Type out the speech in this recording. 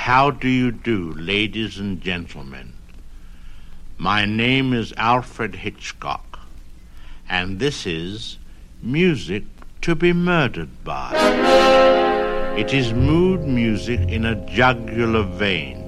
How do you do, ladies and gentlemen? My name is Alfred Hitchcock, and this is Music to be Murdered by. It is mood music in a jugular vein.